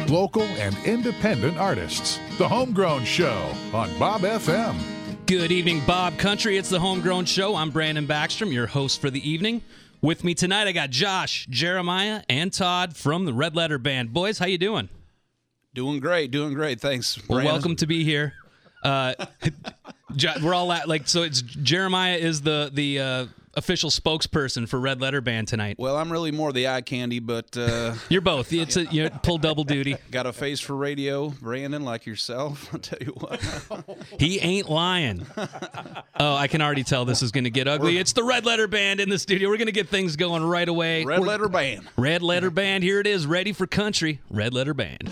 local, and independent artists. The Homegrown Show on Bob FM. Good evening, Bob Country. It's the Homegrown Show. I'm Brandon Backstrom, your host for the evening. With me tonight, I got Josh, Jeremiah, and Todd from the Red Letter Band. Boys, how you doing? Doing great. Thanks, Brandon. Well, welcome to be here. We're all so it's Jeremiah is the official spokesperson for Red Letter Band tonight. Well, I'm really more the eye candy, but you're both. You pull double duty. Got a face for radio, Brandon, like yourself. I'll tell you what. He ain't lying. Oh, I can already tell this is going to get ugly. It's the Red Letter Band in the studio. We're going to get things going right away. Red Letter Band. Red Letter Band. Here it is, ready for country. Red Letter Band.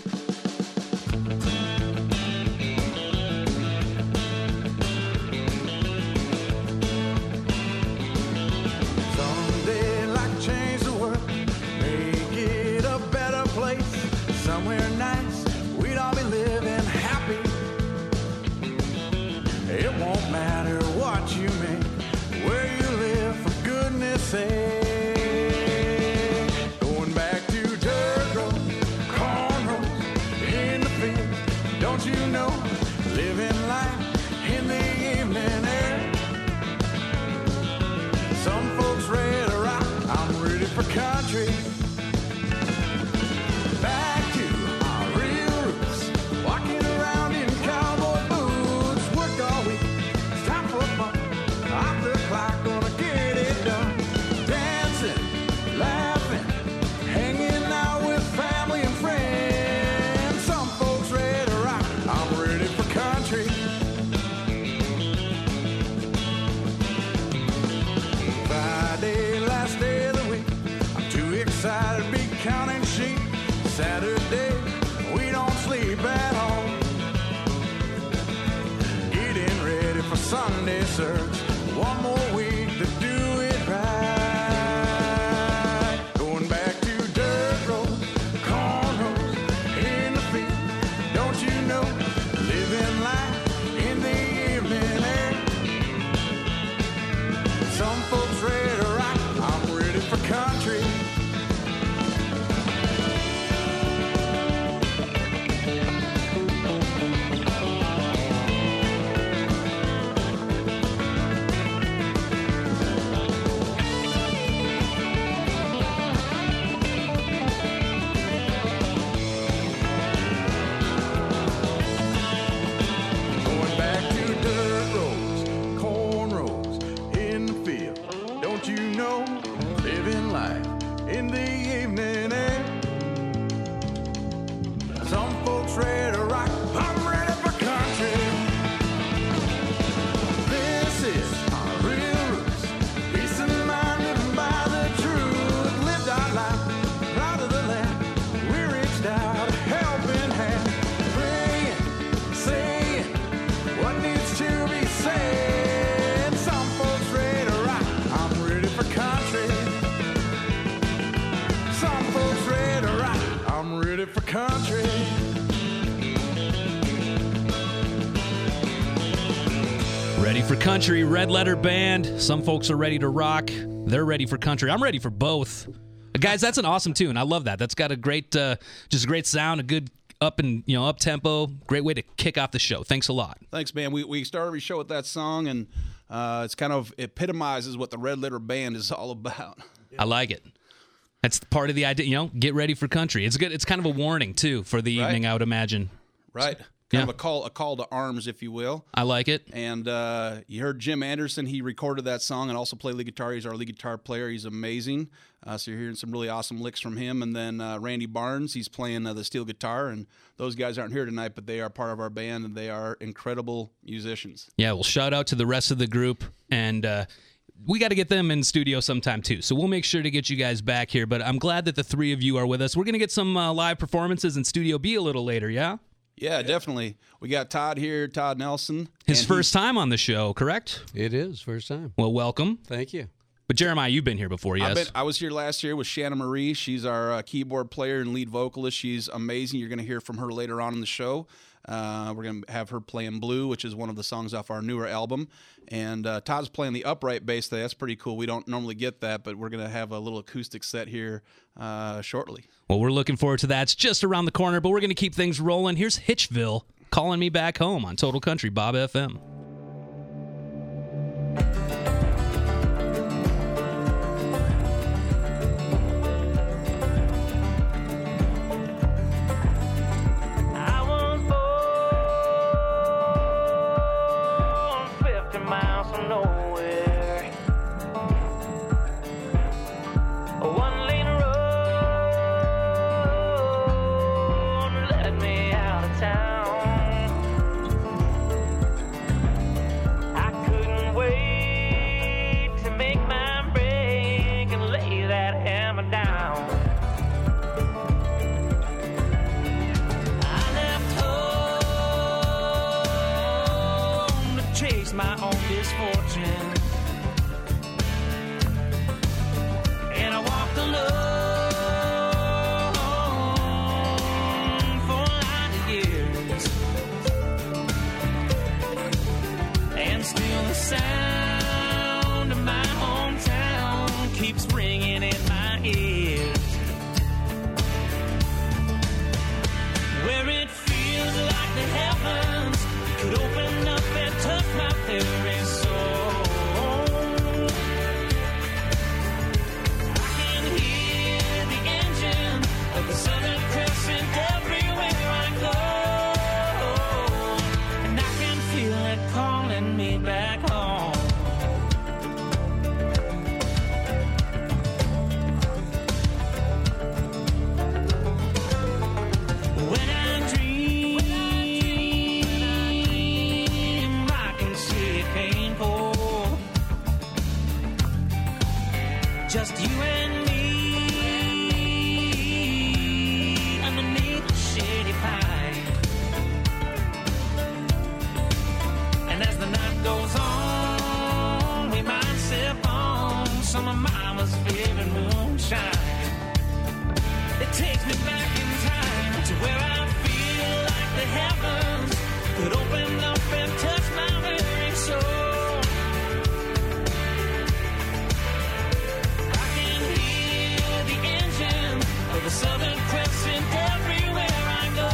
Going back to dirt road, cornrows in the field. Don't you know, living life in the evening air. Some folks ready to rock, I'm ready for country. Back to our real roots, walking around in cowboy boots. Worked all week, it's time for fun. Off the clock, gonna get it done. Laughing, hanging out with family and friends. Some folks ready to rock, I'm ready for country. Friday, last day of the week, I'm too excited to be counting sheep. Saturday, we don't sleep at home. Getting ready for Sunday search. One more week to do it right. Ready for country, Red Letter Band. Some folks are ready to rock. They're ready for country. I'm ready for both. Guys, that's an awesome tune. I love that. That's got a great, just great sound, a good up tempo. Great way to kick off the show. Thanks a lot. Thanks, man. We started every show with that song, and it's kind of epitomizes what the Red Letter Band is all about. I like it. That's part of the idea. Get ready for country. It's good. It's kind of a warning too for the evening, I would imagine. Right. Kind of a call to arms, if you will. I like it. And you heard Jim Anderson. He recorded that song and also played lead guitar. He's our lead guitar player. He's amazing. So you're hearing some really awesome licks from him. And then Randy Barnes, he's playing the steel guitar. And those guys aren't here tonight, but they are part of our band, and they are incredible musicians. Yeah, well, shout out to the rest of the group. And we got to get them in studio sometime, too. So we'll make sure to get you guys back here. But I'm glad that the three of you are with us. We're going to get some live performances in Studio B a little later, yeah? Yeah, definitely. We got Todd here, Todd Nelson. His first time on the show, correct? It is, first time. Well, welcome. Thank you. But Jeremiah, you've been here before, yes? I was here last year with Shanna Marie. She's our keyboard player and lead vocalist. She's amazing. You're going to hear from her later on in the show. We're going to have her playing Blue, which is one of the songs off our newer album. And Todd's playing the upright bass today. That's pretty cool. We don't normally get that, but we're going to have a little acoustic set here shortly. Well, we're looking forward to that. It's just around the corner, but we're going to keep things rolling. Here's Hitchville, Calling Me Back Home on Total Country Bob FM. My own misfortune, and I walked alone for a lot of years, and still the sound of my hometown keeps ringing in my ears, where it feels like the heavens could open up and touch my very soul. I can hear the engine of the Southern Crescent everywhere I go, and I can feel it calling me back home. When I dream, I can see it painful. Just you and me underneath the shady pine. And as the night goes on, we might sip on some of Mama's favorite moonshine. It takes me back in time to where I feel like the heavens could open up and touch my very soul. I can hear the engine of the Southern Crescent everywhere I go,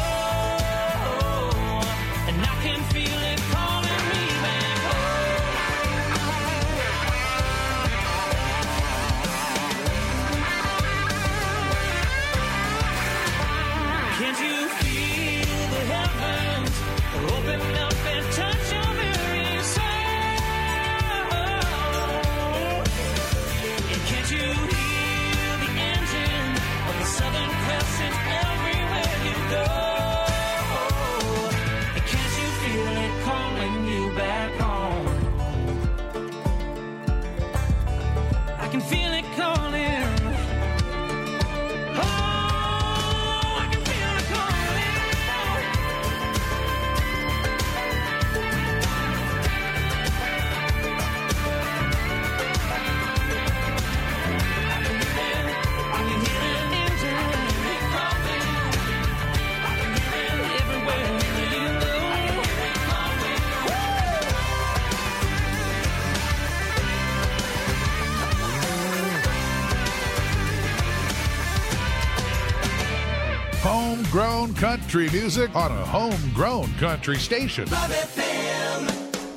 and I can feel it calling me back home. Can't you feel the heavens open up and touch your very soul? And can't you hear the engine of the Southern Crescent everywhere you go? And can't you feel it calling you back home? I can feel it calling. Oh, I can feel it calling. I can hear the engine calling. I can hear it everywhere you go. Homegrown country music on a homegrown country station. Bob FM.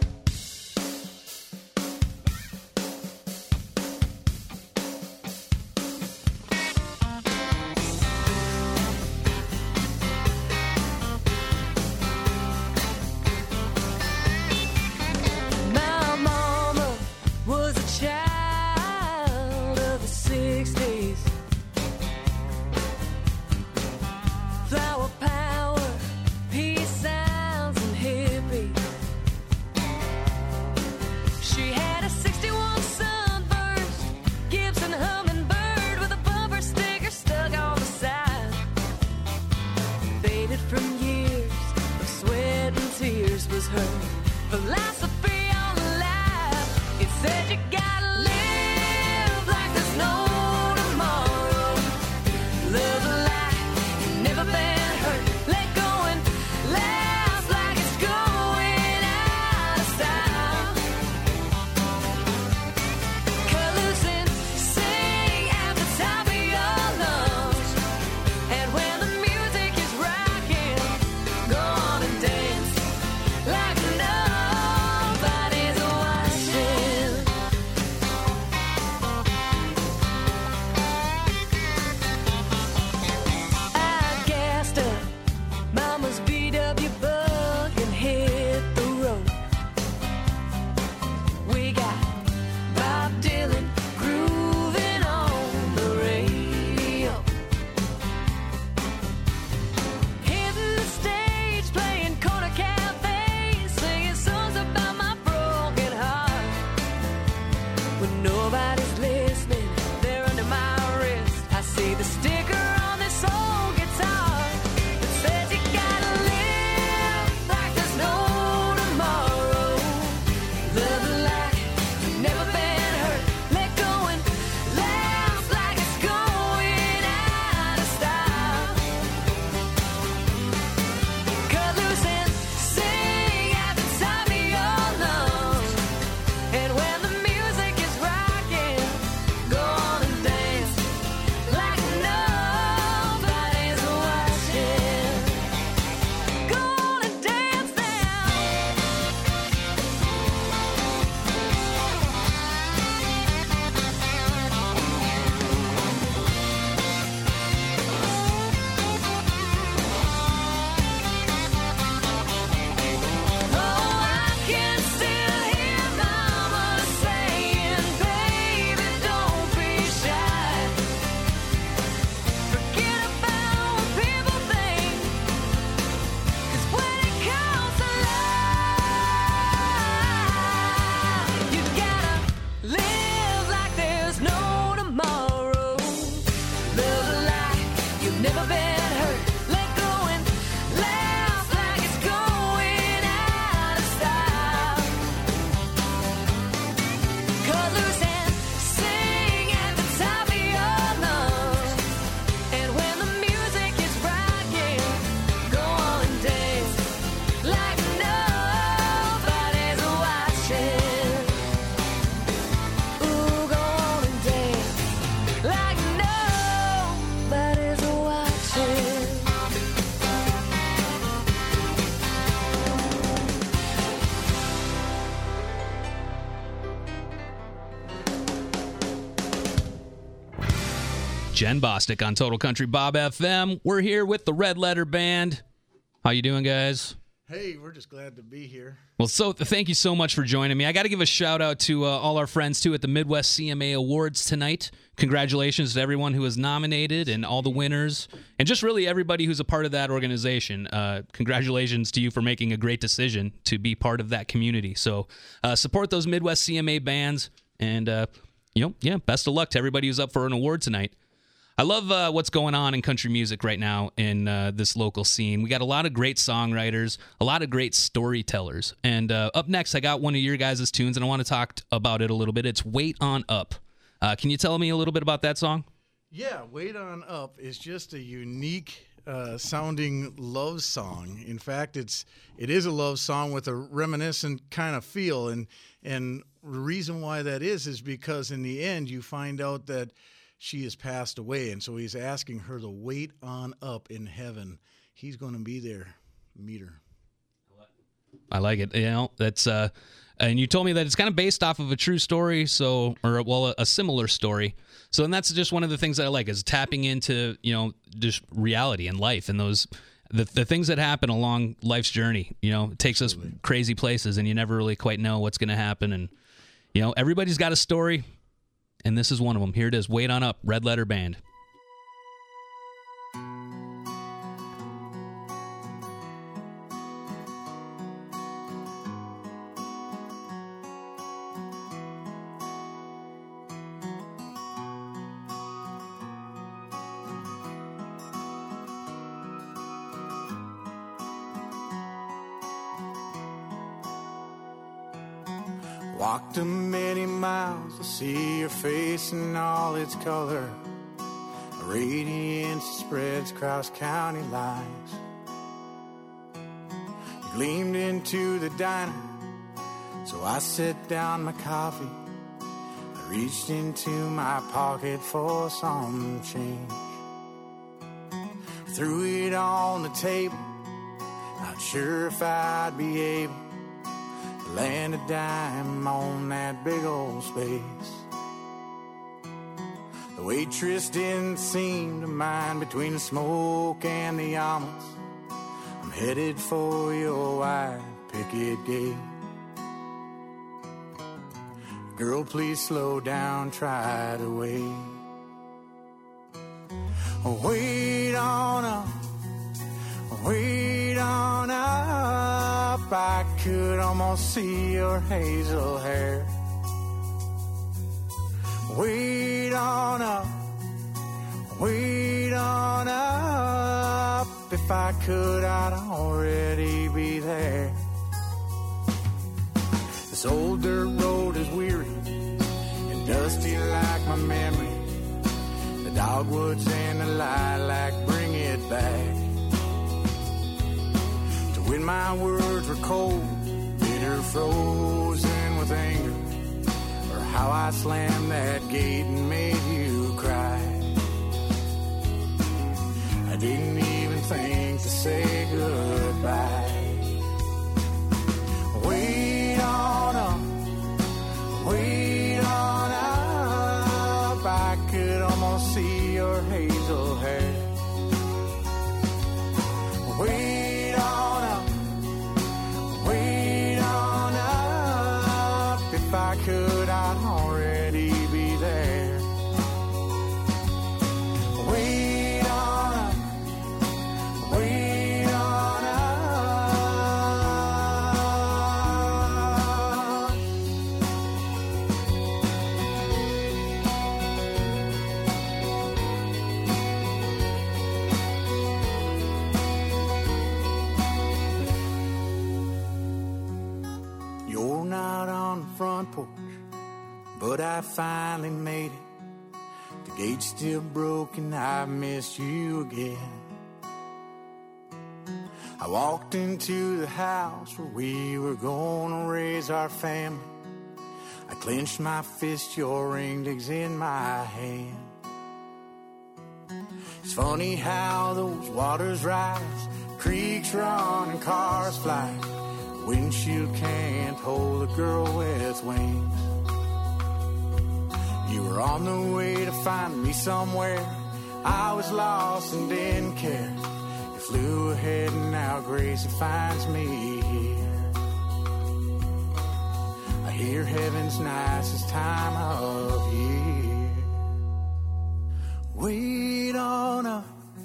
My mama was a child of the 60s. Flower power, peace sounds, and hippies. She had a 61 Sunburst, Gibson Hummingbird with a bumper sticker stuck on the side. Faded from years of sweat and tears was her philosophy on life. It said you gotta live Jen Bostic on Total Country Bob FM. We're here with the Red Letter Band. How you doing, guys? Hey, we're just glad to be here. Well, thank you so much for joining me. I got to give a shout out to all our friends too at the Midwest CMA Awards tonight. Congratulations to everyone who was nominated and all the winners, and just really everybody who's a part of that organization. Congratulations to you for making a great decision to be part of that community. So support those Midwest CMA bands, and best of luck to everybody who's up for an award tonight. I love what's going on in country music right now in this local scene. We got a lot of great songwriters, a lot of great storytellers. And up next, I got one of your guys' tunes, and I want to talk about it a little bit. It's Wait On Up. Can you tell me a little bit about that song? Yeah, Wait On Up is just a unique sounding love song. In fact, it is a love song with a reminiscent kind of feel. And the reason why that is because in the end, you find out that she has passed away, and so he's asking her to wait on up in heaven. He's going to be there. Meet her. I like it. That's and you told me that it's kind of based off of a true story, a similar story. So, and that's just one of the things that I like is tapping into just reality and life and those the things that happen along life's journey. It takes us crazy places, and you never really quite know what's going to happen. And everybody's got a story. And this is one of them. Here it is. Wait On Up, Red Letter Band. Walked a many miles to see your face in all its color. A radiance spreads across county lines. You gleamed into the diner, so I set down my coffee. I reached into my pocket for some change. I threw it on the table, not sure if I'd be able land a dime on that big old space. The waitress didn't seem to mind between the smoke and the omelets. I'm headed for your white picket gate. Girl, please slow down, try to wait. Wait on up, wait on up. I could almost see your hazel hair. Wait on up, wait on up. If I could, I'd already be there. This old dirt road is weary and dusty like my memory. The dogwoods and the lilac bring it back. When my words were cold, bitter, frozen with anger, or how I slammed that gate and made you cry. I didn't even think to say goodbye. Wait on up, wait on up. I could almost see your hazel hair. Wait on up, wait on up. If I could, I'd already be there. Wait on up, wait on up. You're not on the front porch, but I finally made it. The gate's still broken, I missed you again. I walked into the house where we were gonna raise our family. I clenched my fist, your ringlegs in my hand. It's funny how those waters rise, creeks run and cars fly. Windshield can't hold a girl with wings. You were on the way to find me somewhere I was lost and didn't care. You flew ahead and now Gracie finds me here. I hear heaven's nicest time of year. Wait on up,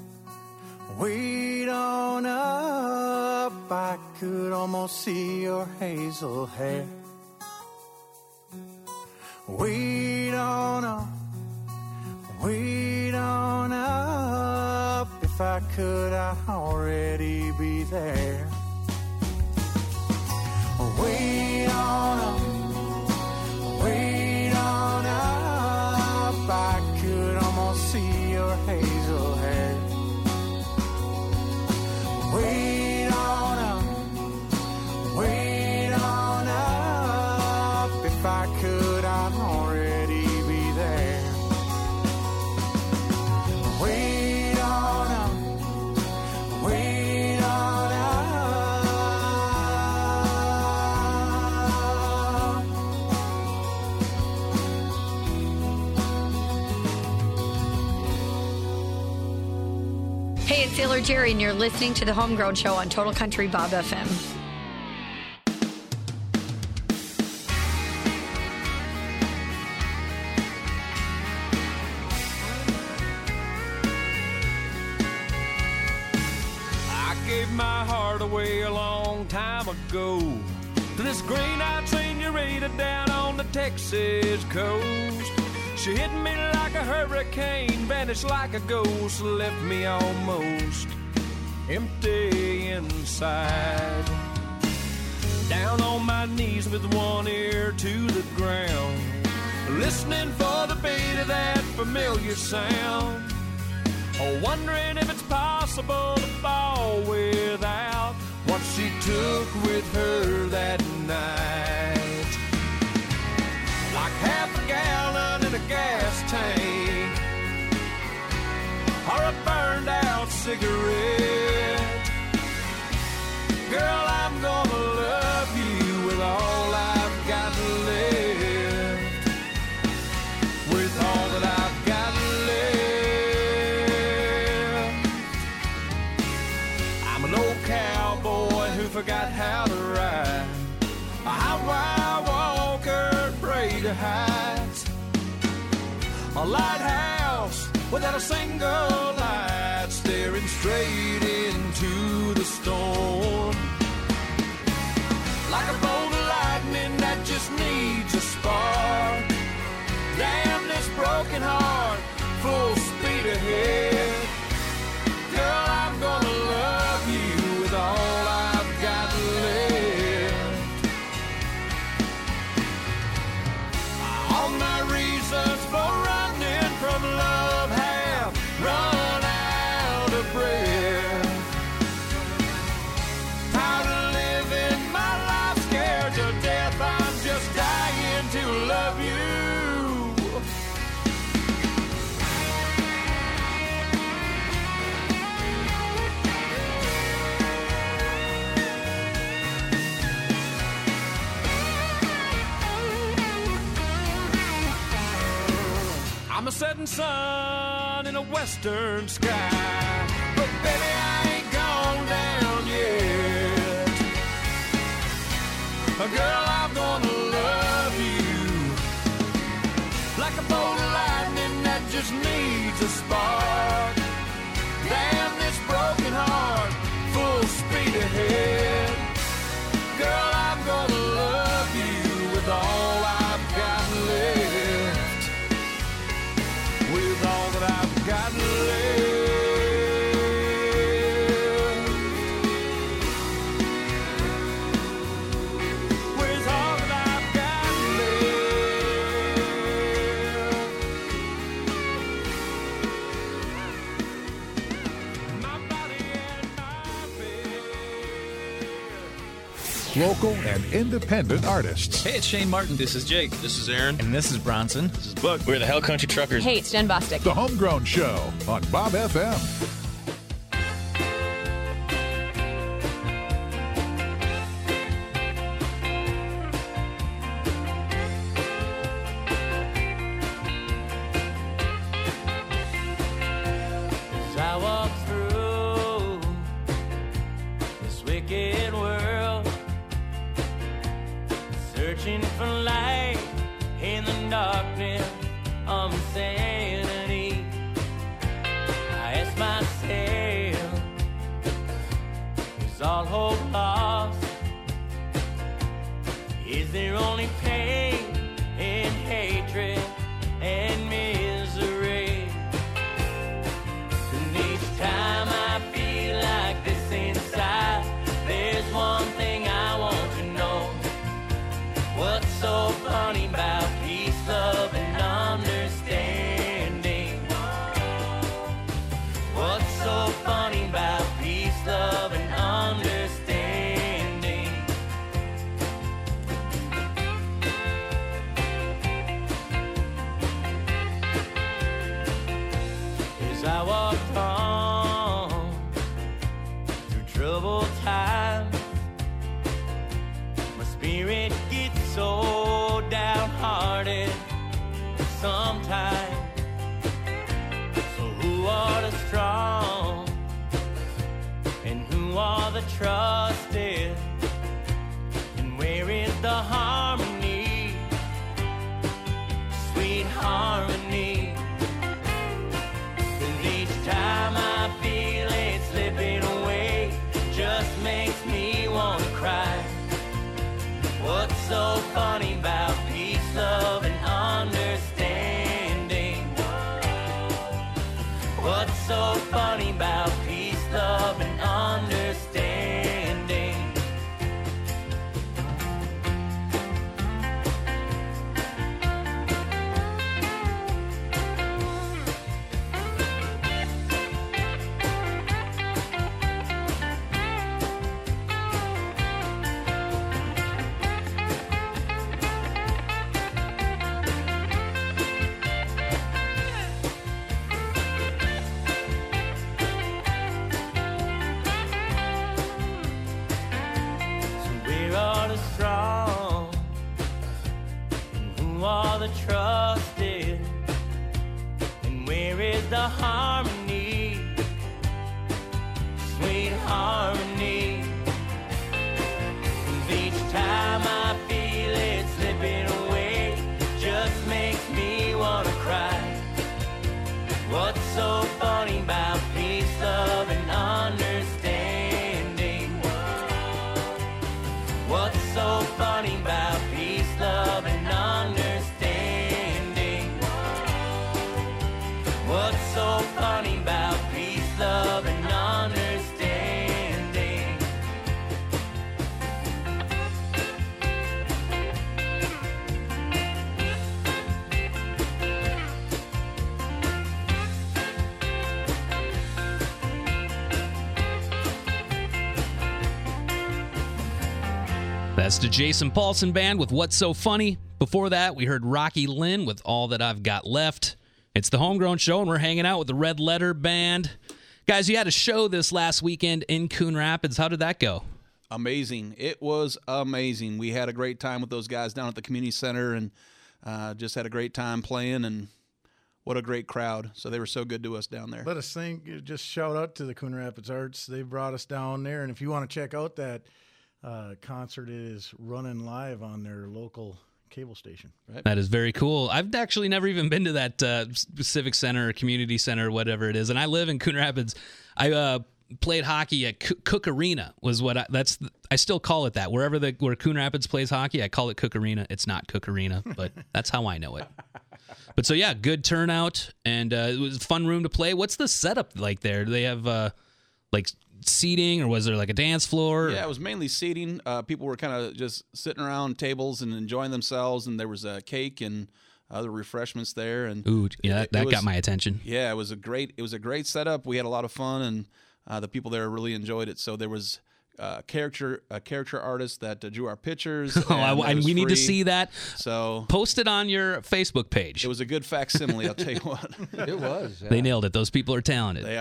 wait on up. I could almost see your hazel hair. Wait on up, wait on up. If I could, I'd already be there. Wait on up, wait on up. I could almost see your hazel hair. Wait on up, wait on up. If I could, I'd already be there. Wait on up, wait on up. Hey, it's Sailor Jerry, and you're listening to the Homegrown Show on Total Country Bob FM. I gave my heart away a long time ago to this green-eyed senorita down on the Texas coast. She hit me like a hurricane, vanished like a ghost, left me almost empty inside. Down on my knees with one ear to the ground, listening for the beat of that familiar sound. Oh, wondering if it's possible to fall without what she took with her that night. Like half a gallon in a gas tank, or a burned out cigarette. Girl, I'm gonna love you with all I've got left, with all that I've got left. I'm an old cowboy who forgot how to ride, a highway walker, prey to heights, a lighthouse without a single light, staring straight into the storm. Like a bolt of lightning that just needs a spark. Damn this broken heart, full speed ahead. Girl, I'm gonna love you with all I've got left. All my reasons for running from love have run out of breath. Tired of living my life scared to death. I'm just dying to love you. I'm a setting sun in a western sky, but baby, I ain't gone down yet. Girl, I'm gonna love you like a bolt of lightning that just needs a spark. Damn this broken heart, full speed ahead. Girl, I'm gonna love you with all I've got left, with all that I've got left. With all that I've got left. My body and my bed. Local and independent artists. Hey, it's Shane Martin. This is Jake. This is Aaron. And this is Bronson. This is Buck. We're the Hell Country Truckers. Hey, it's Jen Bostic. The Homegrown Show on Bob FM. wicked world, searching for light in the darkness of insanity. I ask myself, is all hope lost? Is there only pain and hatred and misery? And each time I feel like this inside, there's one thing I want to know. What's so funny about peace, love, and understanding? What's so funny about peace, love, and understanding? As I walked on through troubled times, my spirit gets so downhearted sometimes. So who are the strong and who are the trusted? And where is the harmony, sweet harmony? 'Cause each time I feel it slipping away, just makes me wanna cry. What's so funny about peace, love, and understanding? What's so funny about peace, love, and understanding? Where are the strong and who are the trusted? And where is the harmony, sweet harmony? 'Cause each time I feel it slipping away, just makes me wanna cry. What's so funny about peace, love, and understanding? What's so funny about peace, love, and understanding? What's so funny about peace, love, and understanding? That's the Jason Paulson Band with What's So Funny. Before that, we heard Rocky Lynn with All That I've Got Left. It's the Homegrown Show, and we're hanging out with the Red Letter Band. Guys, you had a show this last weekend in Coon Rapids. How did that go? Amazing. It was amazing. We had a great time with those guys down at the community center and just had a great time playing, and what a great crowd. So they were so good to us down there. Let us just shout out to the Coon Rapids Arts. They brought us down there, and if you want to check out that concert, it is running live on their local cable station. Right? That is very cool. I've actually never even been to that civic center or community center or whatever it is, and I live in Coon Rapids. I played hockey at Cook Arena. I still call it that. Where Coon Rapids plays hockey, I call it Cook Arena. It's not Cook Arena, but that's how I know it. But so yeah, good turnout, and it was a fun room to play. What's the setup like there? Do they have like seating, or was there like a dance floor? Yeah, it was mainly seating. People were kind of just sitting around tables and enjoying themselves, and there was a cake and other refreshments there. And ooh, yeah, that got my attention. Yeah, it was a great setup. We had a lot of fun, and the people there really enjoyed it. So there was a character artist that drew our pictures. And we need to see that. So post it on your Facebook page. It was a good facsimile, I'll tell you what. It was. Yeah. They nailed it. Those people are talented. They are.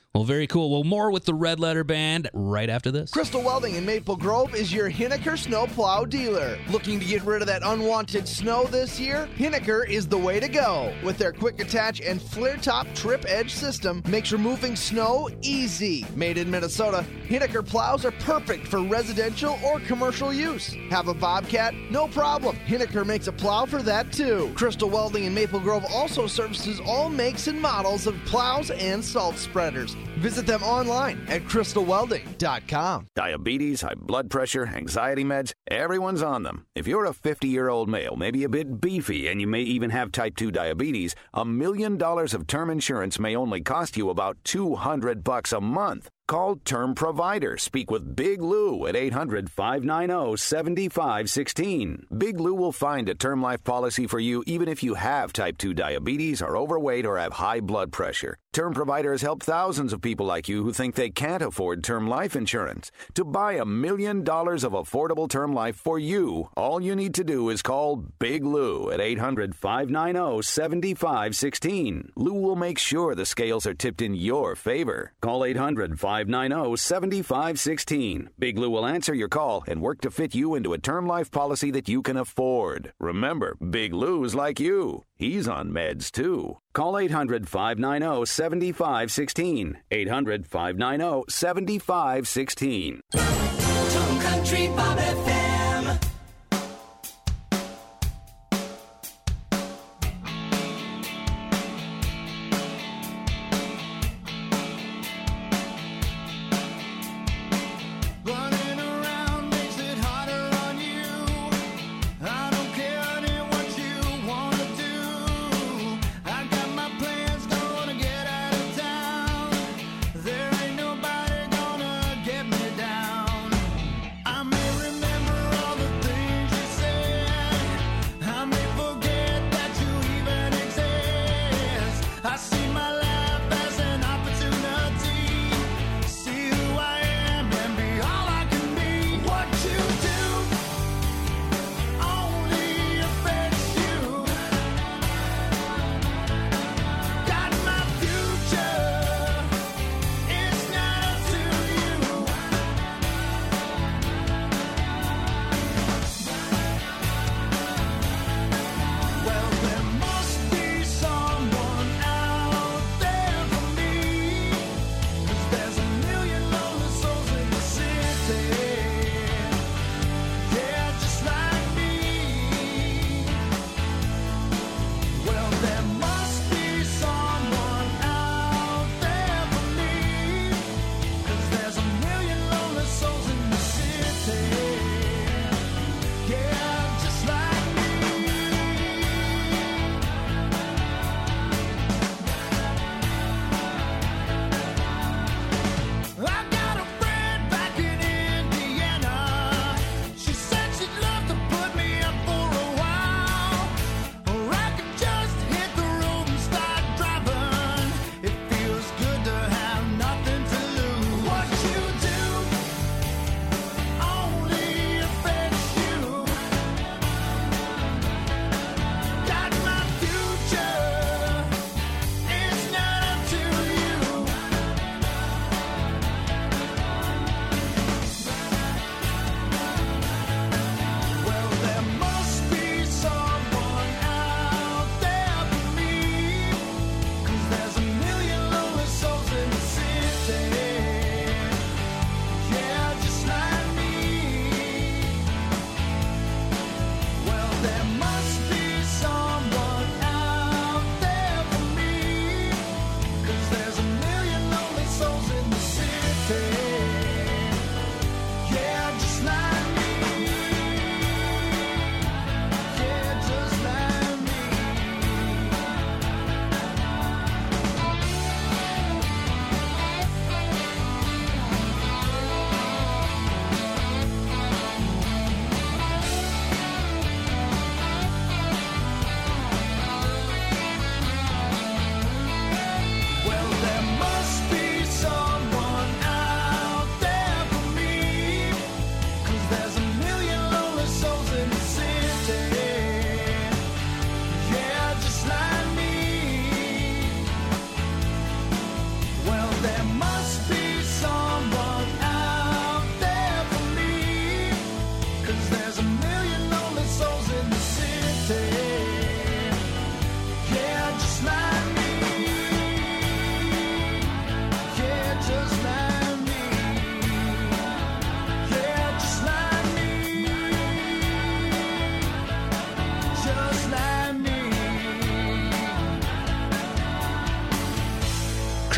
Well, very cool. Well, more with the Red Letter Band right after this. Crystal Welding in Maple Grove is your Hinneker snow plow dealer. Looking to get rid of that unwanted snow this year? Hinneker is the way to go. With their quick attach and flare top trip edge system, makes removing snow easy. Made in Minnesota, Hinneker plows are perfect for residential or commercial use. Have a Bobcat? No problem. Hinneker makes a plow for that too. Crystal Welding in Maple Grove also services all makes and models of plows and salt spreaders. Visit them online at crystalwelding.com. Diabetes, high blood pressure, anxiety meds, everyone's on them. If you're a 50-year-old male, maybe a bit beefy, and you may even have type 2 diabetes, $1 million of term insurance may only cost you about $200 a month. Call Term Provider. Speak with Big Lou at 800-590-7516. Big Lou will find a term life policy for you even if you have type 2 diabetes, are overweight, or have high blood pressure. Term Provider has helped thousands of people like you who think they can't afford term life insurance. To buy $1 million of affordable term life for you, all you need to do is call Big Lou at 800-590-7516. Lou will make sure the scales are tipped in your favor. Call 800-590-7516. Big Lou will answer your call and work to fit you into a term life policy that you can afford. Remember, Big Lou's like you. He's on meds, too. Call 800-590-7516. 800-590-7516. Town Country Bob FM. I may remember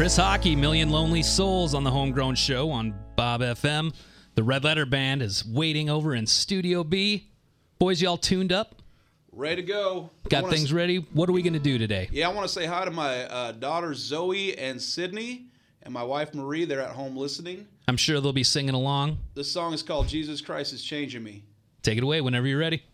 Chris Hockey, Million Lonely Souls on the Homegrown Show on Bob FM. The Red Letter Band is waiting over in Studio B. Boys, y'all tuned up? Ready to go. Got things ready? What are we going to do today? Yeah, I want to say hi to my daughters Zoe and Sydney and my wife Marie. They're at home listening. I'm sure they'll be singing along. This song is called Jesus Christ is Changing Me. Take it away whenever you're ready.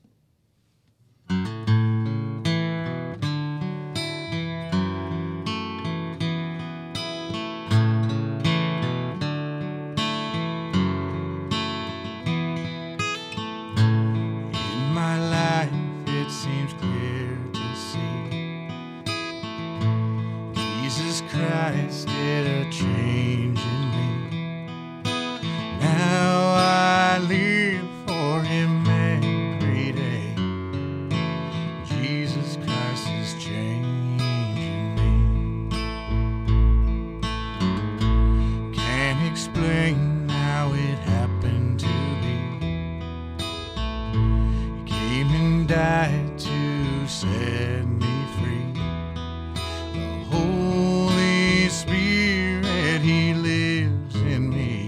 Christ did a change in me. Now I live for him every day. Jesus Christ is changing me. Can't explain how it happened to me. He came and died to set me free. The Holy Spirit, he lives in me.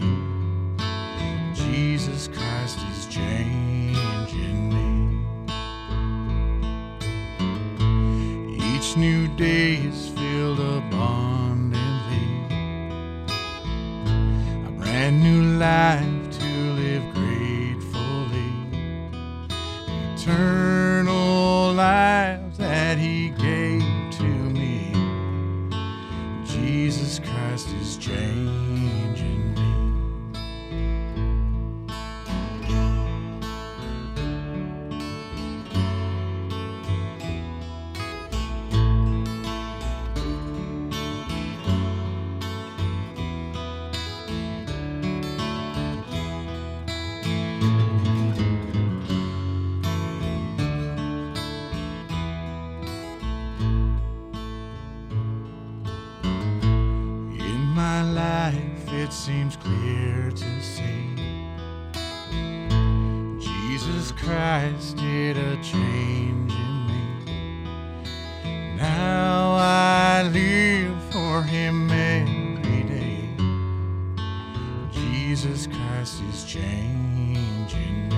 Jesus Christ is changing me. Each new day is filled abundantly. A brand new life to live gratefully. Eternal life that he gave to me. Jesus Christ is changing me. It seems clear to see Jesus Christ did a change in me. Now I live for him every day. Jesus Christ is changing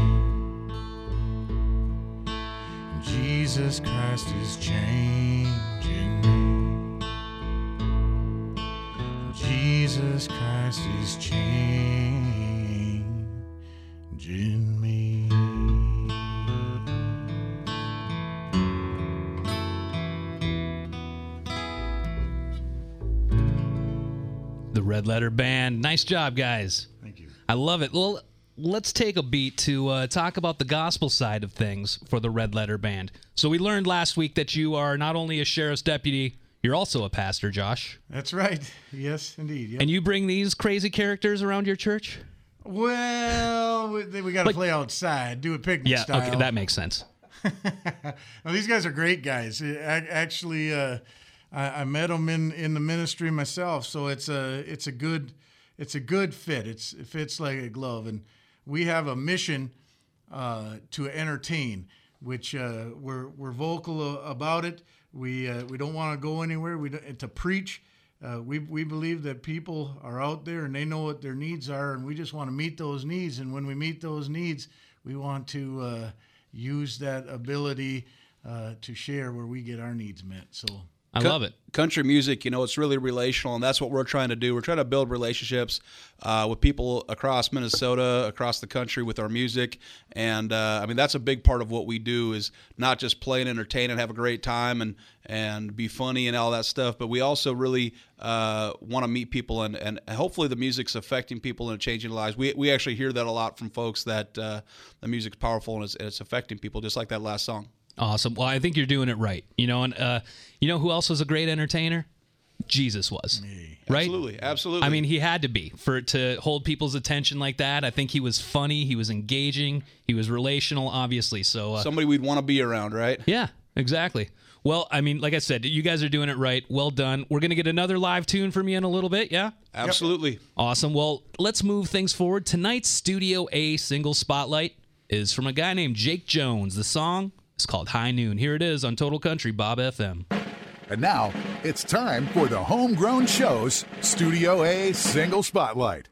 me. Jesus Christ is changing me. Jesus Christ is changing me. The Red Letter Band. Nice job, guys. Thank you. I love it. Well, let's take a beat to talk about the gospel side of things for the Red Letter Band. So we learned last week that you are not only a sheriff's deputy, you're also a pastor, Josh. That's right. Yes, indeed. Yep. And you bring these crazy characters around your church? Well, we got to play outside, do it picnic style. Yeah, okay, that makes sense. Well, these guys are great guys. Actually, I met them in the ministry myself, so it's a good fit. It fits like a glove, and we have a mission to entertain, which we're vocal about it. We don't want to go anywhere. To preach. We believe that people are out there and they know what their needs are, and we just want to meet those needs. And when we meet those needs, we want to use that ability to share where we get our needs met. So I love it. Country music, it's really relational, and that's what we're trying to do. We're trying to build relationships with people across Minnesota, across the country with our music. And, that's a big part of what we do is not just play and entertain and have a great time and be funny and all that stuff, but we also really want to meet people, and hopefully the music's affecting people and changing lives. We actually hear that a lot from folks that the music's powerful and it's affecting people, just like that last song. Awesome. Well, I think you're doing it right. And you know who else was a great entertainer? Jesus was. Right? Absolutely. I mean, he had to be to hold people's attention like that. I think he was funny. He was engaging. He was relational, obviously. So somebody we'd want to be around, right? Yeah, exactly. Well, I mean, like I said, you guys are doing it right. Well done. We're going to get another live tune from you in a little bit, yeah? Absolutely. Yep. Awesome. Well, let's move things forward. Tonight's Studio A single spotlight is from a guy named Jake Jones. The song is called High Noon. Here it is on Total Country Bob FM. And now it's time for the Homegrown Show's Studio A Single Spotlight.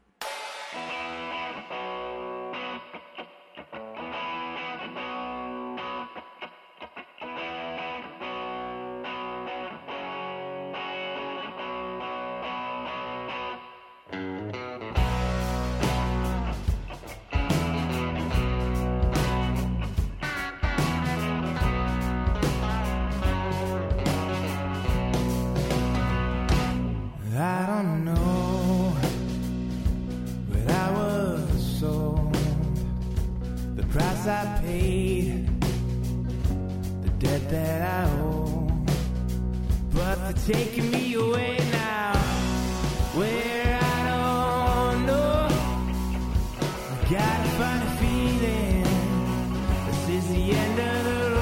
I don't know, but I was sold. The price I paid, the debt that I owe. But they're taking me away now, where I don't know. I gotta find a feeling, this is the end of the road.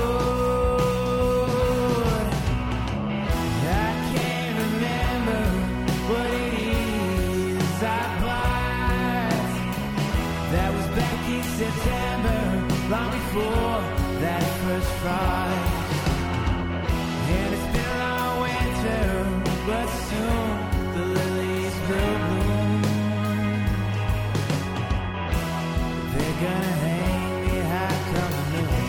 I can't remember what it is I bought. That was back in September, long before that first frost. And it's been a long winter, but soon the lilies will bloom. They're gonna hang me high come noon.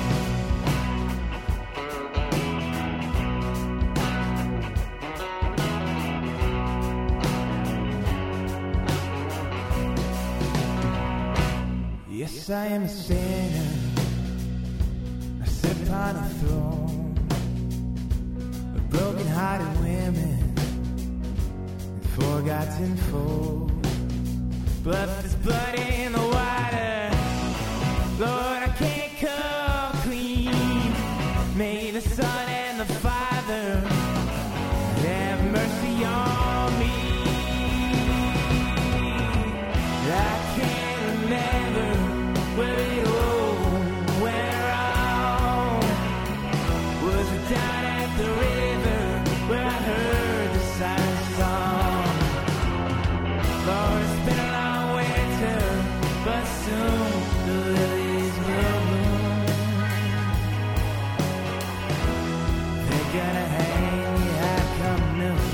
Yes, I am a sinner. I sit upon a throne of broken-hearted women and forgotten folk. But there's blood in the water, Lord, I can't come clean. May the Son and the Father have mercy on me. I can't remember where it all went wrong. Was it down at the river where I heard the siren song? Lord, it's been a long winter, but soon the lilies will bloom. They're gonna hang me high come noon.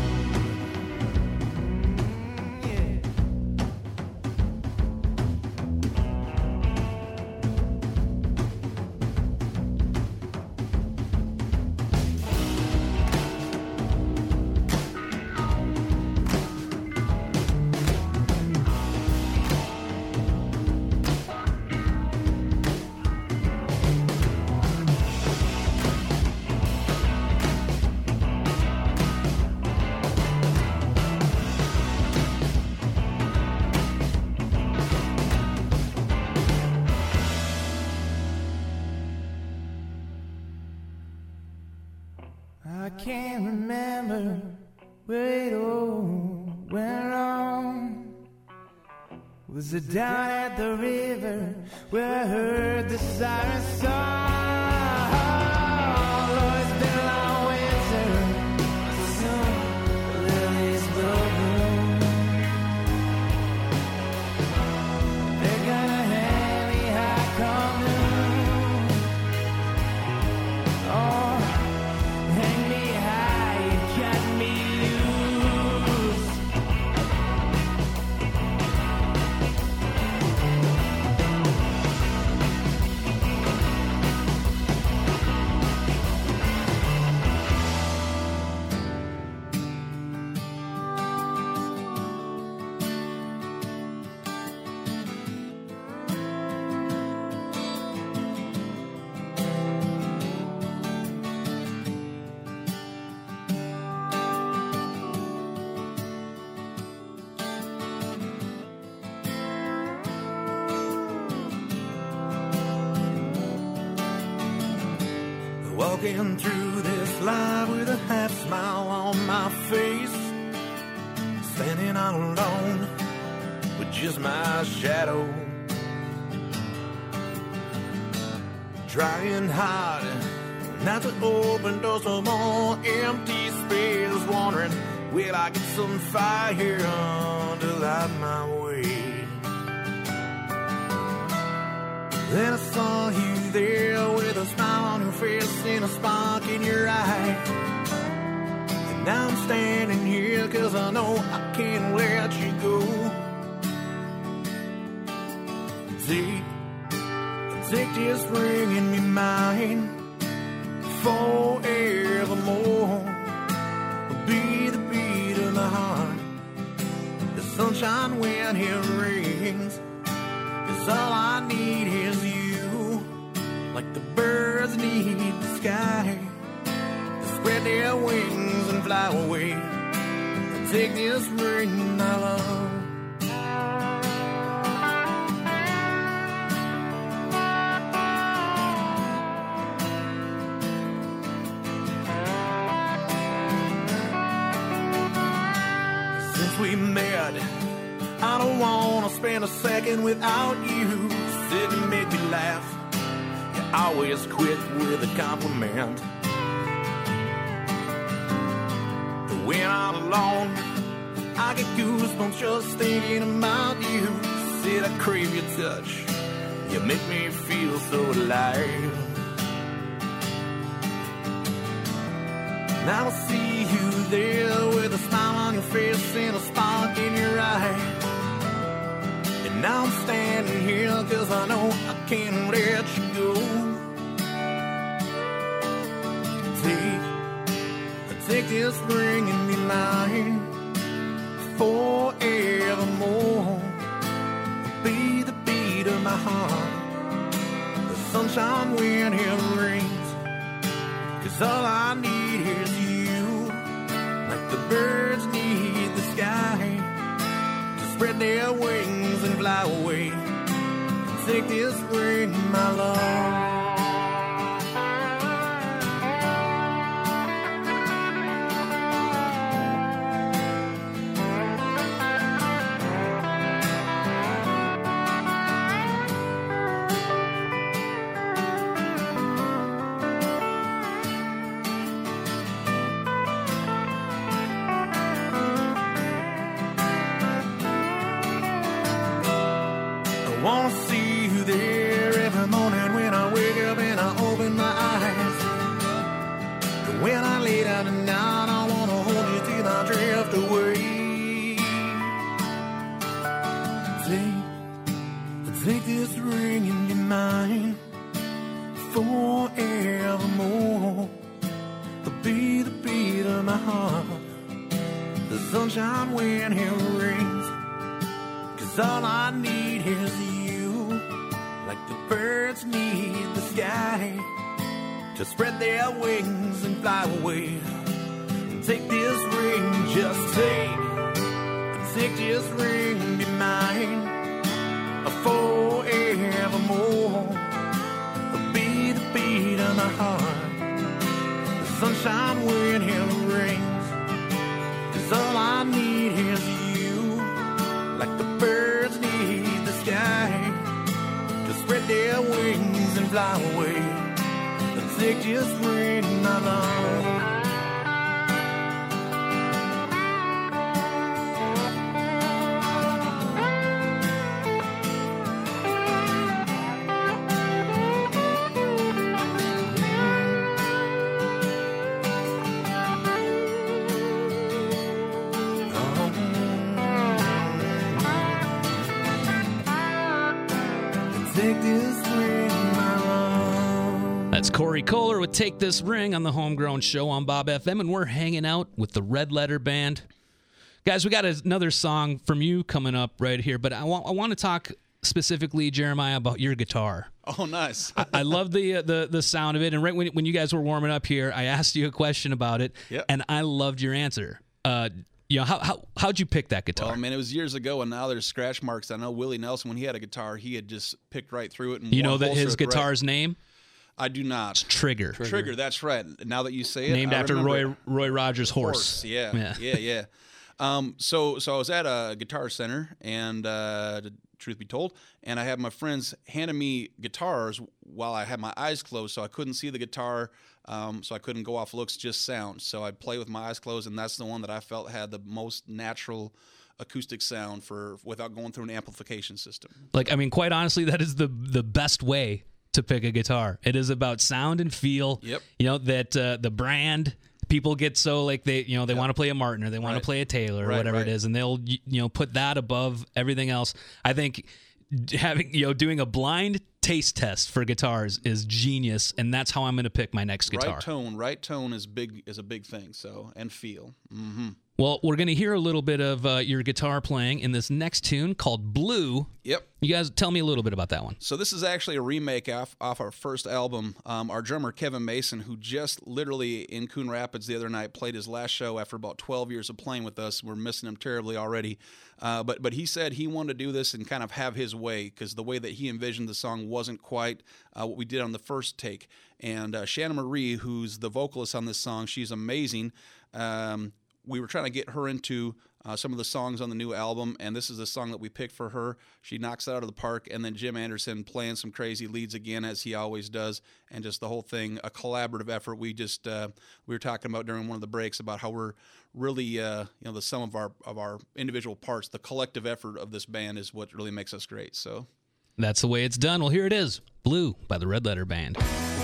I can't remember where it all went wrong. Was it down at the river where I heard the siren song? Lord, it's been a long winter, soon the lilies will bloom. They're gonna hang me high come noon. Oh, hang me high, you got me loose. Walking through this life with a half smile on my face, standing all alone with just my shadow, trying hard not to open doors no more, empty space, wondering will I get some fire to light my way. Then I saw you there with a smile on your face and a spark in your eye. Now I'm standing here 'cause I know I can't let you go. Take this ring and be mine forevermore. Be the beat of my heart, the sunshine when it rains. 'Cause all I need is you, like the birds need the sky to spread their wings and fly away. Take this ring, my love. We met, I don't wanna spend a second without you. Sit and make me laugh, you always quit with a compliment. When I'm alone, I get goosebumps just thinking about you. Said I crave your touch, you make me feel so alive. Now I see you there with a smile on your face and a spark in your eye. And now I'm standing here 'cause I know I can't let you go. Take this ring and be mine forevermore. Be the beat of my heart, the sunshine when it rains. 'Cause all I need is you, like the birds need the sky to spread their wings and fly away. Take this ring, my love. I wanna see you there every morning when I wake up and I open my eyes. And when I lay down at night, I wanna hold you till I drift away. Take this ring and be mine forevermore. Be the beat of my heart, the sunshine when it rains. 'Cause all I need is you, like the birds need the sky to spread their wings and fly away. Take this ring, just take this ring, be mine forevermore. Be the beat of my heart, the sunshine when it rains. 'Cause all I need is you, like the birds need the sky to spread their wings and fly away. Take this ring, my love. Take this ring, my love. That's Corey Kohler with Take This Ring on the Homegrown Show on Bob FM, and we're hanging out with the Red Letter Band. Guys, we got another song from you coming up right here, but I want to talk specifically, Jeremiah, about your guitar. Oh, nice. I love the sound of it, and right when you guys were warming up here, I asked you a question about it, Yep. and I loved your answer. You know, how'd you pick that guitar? Well, I mean, it was years ago, and now there's scratch marks. I know Willie Nelson, when he had a guitar, he had just picked right through it. And You know one that holster his at the right- guitar's name? I do not. Trigger. Trigger, that's right. Now that you say it, Named I after remember Roy it. Rogers' horse. Yeah. So I was at a Guitar Center, and truth be told, and I had my friends handing me guitars while I had my eyes closed, so I couldn't see the guitar, so I couldn't go off looks, just sound. So I'd play with my eyes closed, and that's the one that I felt had the most natural acoustic sound without going through an amplification system. Like, I mean, quite honestly, that is the best way to pick a guitar. It is about sound and feel. Yep. You know, that the brand people get so like they want to play a Martin or they want to play a Taylor or whatever it is, and they'll put that above everything else. I think having doing a blind taste test for guitars is genius, and that's how I'm going to pick my next guitar. Right tone is a big thing. So, and feel. Mm-hmm. Well, we're going to hear a little bit of your guitar playing in this next tune called Blue. Yep. You guys tell me a little bit about that one. So this is actually a remake off our first album. Our drummer, Kevin Mason, who just literally in Coon Rapids the other night played his last show after about 12 years of playing with us. We're missing him terribly already. But he said he wanted to do this and kind of have his way, because the way that he envisioned the song wasn't quite what we did on the first take. And Shanna Marie, who's the vocalist on this song, she's amazing. We were trying to get her into some of the songs on the new album, and this is the song that we picked for her. She knocks it out of the park, and then Jim Anderson playing some crazy leads again, as he always does, and just the whole thing, a collaborative effort. We were talking about during one of the breaks about how we're really, the sum of our individual parts, the collective effort of this band is what really makes us great. So that's the way it's done. Well, here it is, Blue by the Red Letter Band.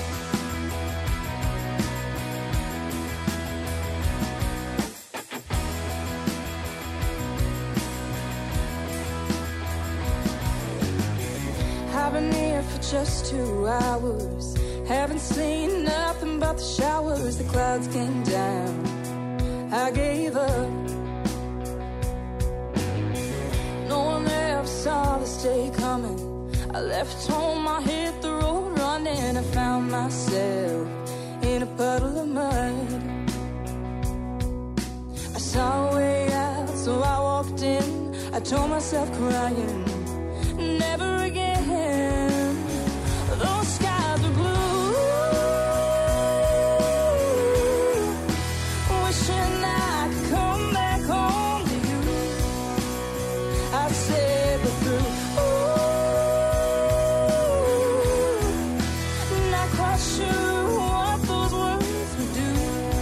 I've been here for just 2 hours. Haven't seen nothing but the showers. The clouds came down. I gave up. No one ever saw this day coming. I left home, I hit the road running. I found myself in a puddle of mud. I saw a way out, so I walked in. I told myself crying, never again. Those skies were blue, wishing I could come back home to you. I said we're through, not quite sure what those words would do.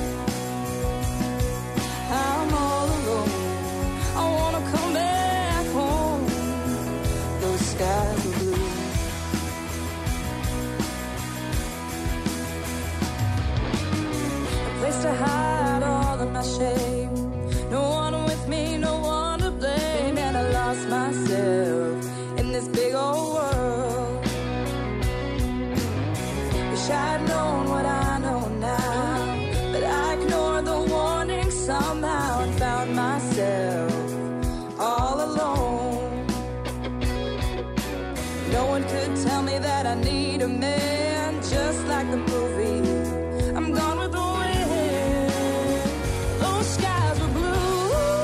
I'm all alone, I wanna come back home. Those skies were blue. To hide all of my shame. No one with me, no one to blame. And I lost myself in this big old world. Wish I'd known what I know now, but I ignored the warning somehow and found myself all alone. No one could tell me that I need a man, just like the movie. I'm gone with the skies were blue,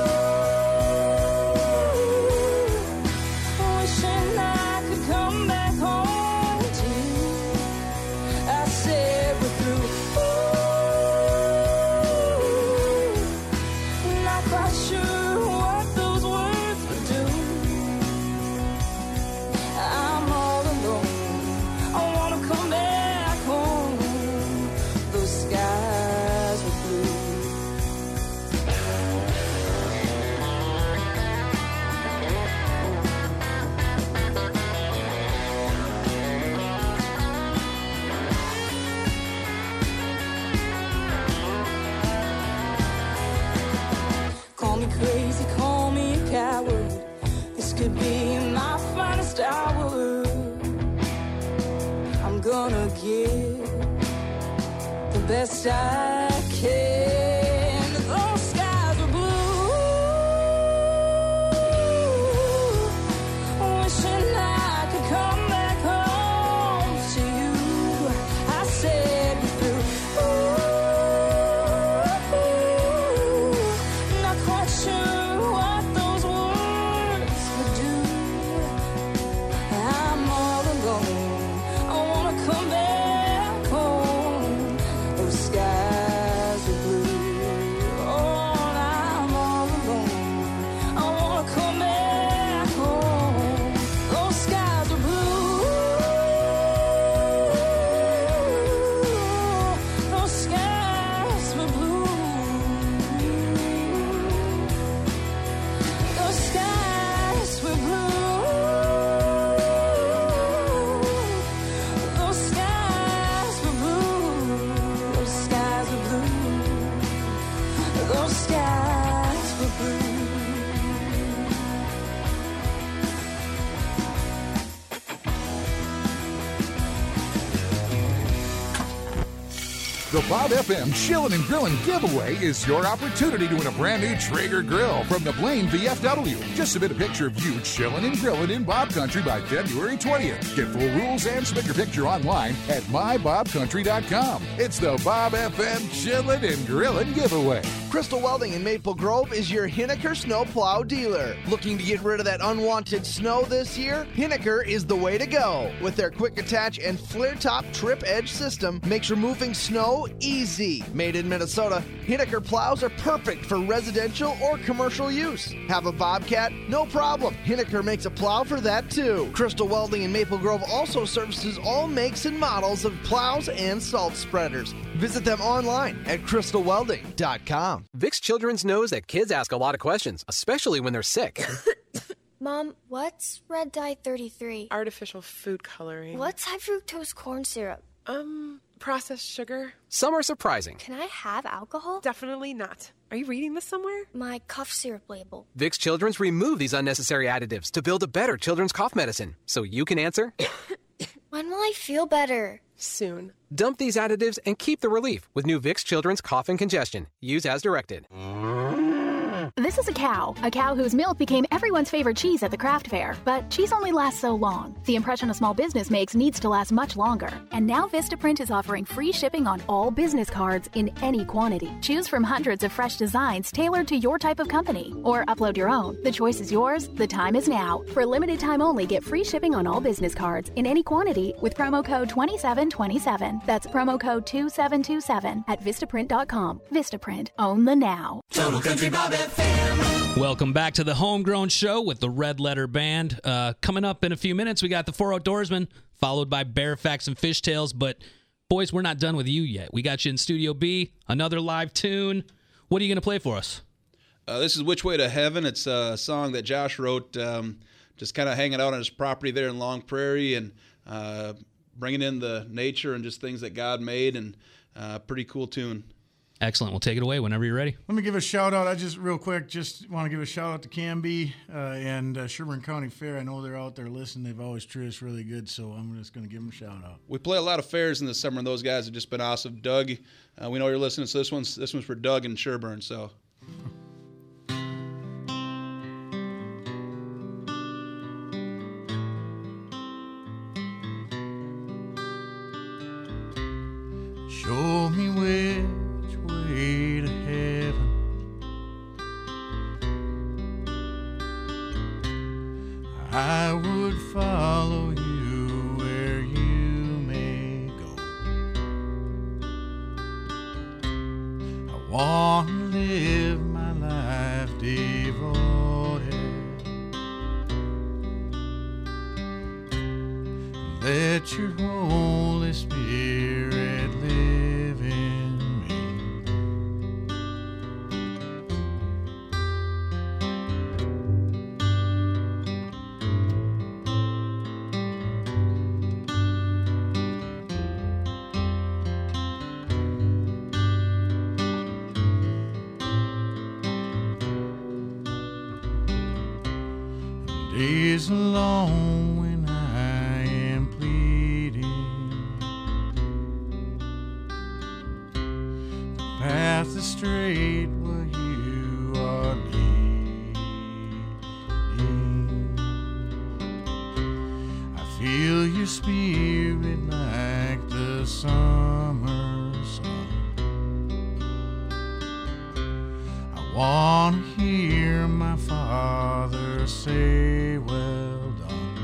wishing I could come back home to you. I said we're through, not quite sure what those words would do. I'm all alone, I wanna come back home. Those skies were blue. Call me crazy, call me a coward. This could be my finest hour. I'm gonna give the best I can. Those skies are blue, wishing I could come back home to you. I said we're through. Not quite sure what those words would do. I'm all alone, I wanna come back home. Those skies The Bob FM Chillin' and Grillin' giveaway is your opportunity to win a brand new Traeger grill from the Blaine VFW. Just submit a picture of you chillin' and grillin' in Bob Country by February 20th. Get full rules and submit your picture online at mybobcountry.com. It's the Bob FM Chillin' and Grillin' giveaway. Crystal Welding in Maple Grove is your Hinneker snowplow dealer. Looking to get rid of that unwanted snow this year? Hinneker is the way to go. With their quick attach and flare top trip edge system, makes removing snow easy. Made in Minnesota, Hinneker plows are perfect for residential or commercial use. Have a Bobcat? No problem. Hinneker makes a plow for that too. Crystal Welding in Maple Grove also services all makes and models of plows and salt spreaders. Visit them online at crystalwelding.com. Vicks Children's knows that kids ask a lot of questions, especially when they're sick. Mom, what's red dye 33? Artificial food coloring. What's high fructose corn syrup? Processed sugar. Some are surprising. Can I have alcohol? Definitely not. Are you reading this somewhere? My cough syrup label. Vicks Children's remove these unnecessary additives to build a better children's cough medicine. So you can answer. When will I feel better? Soon. Dump these additives and keep the relief with new Vicks Children's Cough and Congestion. Use as directed. This is a cow whose milk became everyone's favorite cheese at the craft fair. But cheese only lasts so long. The impression a small business makes needs to last much longer. And now Vistaprint is offering free shipping on all business cards in any quantity. Choose from hundreds of fresh designs tailored to your type of company. Or upload your own. The choice is yours. The time is now. For a limited time only, get free shipping on all business cards in any quantity with promo code 2727. That's promo code 2727 at Vistaprint.com. Vistaprint. Own the now. Total Country Bob FM. Welcome back to the Homegrown Show with the Red Letter Band. Coming up in a few minutes, we got the Four Outdoorsmen, followed by Bear Facts and Fishtails. But, boys, we're not done with you yet. We got you in Studio B, another live tune. What are you going to play for us? This is Which Way to Heaven. It's a song that Josh wrote just kind of hanging out on his property there in Long Prairie and bringing in the nature and just things that God made, and pretty cool tune. Excellent. We'll take it away whenever you're ready. Let me give a shout out. I just real quick just want to give a shout out to Canby and Sherburne County Fair. I know they're out there listening. They've always treated us really good, so I'm just going to give them a shout out. We play a lot of fairs in the summer, and those guys have just been awesome. Doug, we know you're listening, so this one's for Doug and Sherburne. So. Show me which way to heaven. I would follow you where you may go. I want to live my life devoted. Let your Holy Spirit live in me. Days alone when I am pleading, the path is straight where you are leading. I feel your spirit like the summer sun. I want to hear my Father say, well done.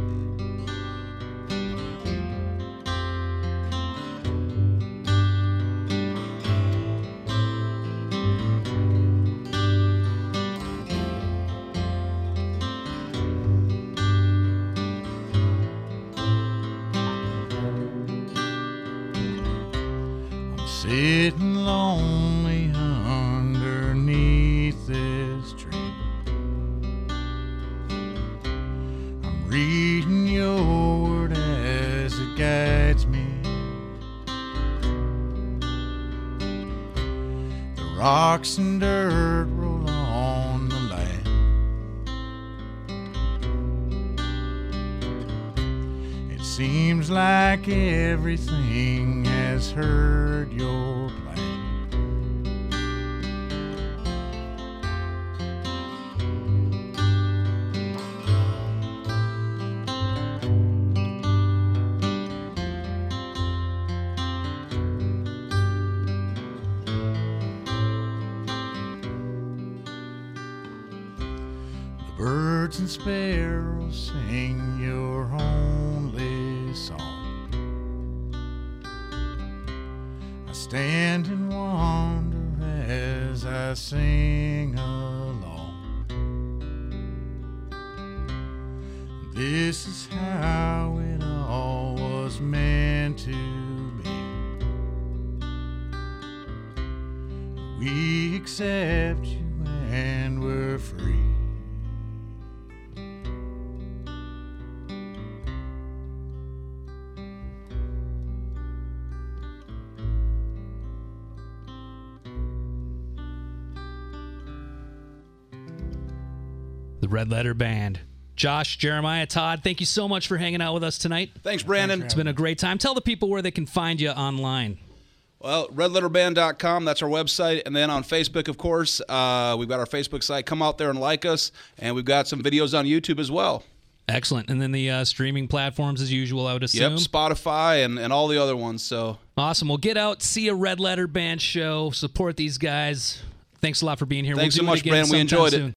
I'm sitting lonely underneath this tree. I'm reading your word as it guides me. The rocks and dirt roll on the land. It's seems like everything has heard your plan. Birds and sparrows sing your only song. I stand and wonder as I sing along. This is how it all was meant to be. We accept you and we're free. The Red Letter Band. Josh, Jeremiah, Todd, thank you so much for hanging out with us tonight. Thanks, Brandon. It's been a great time. Tell the people where they can find you online. Well, redletterband.com, that's our website. And then on Facebook, of course, we've got our Facebook site. Come out there and like us. And we've got some videos on YouTube as well. Excellent. And then the streaming platforms as usual, I would assume. Yep, Spotify and all the other ones. So awesome. Well, get out, see a Red Letter Band show, support these guys. Thanks a lot for being here. Thanks we'll so much, Brandon. We enjoyed it.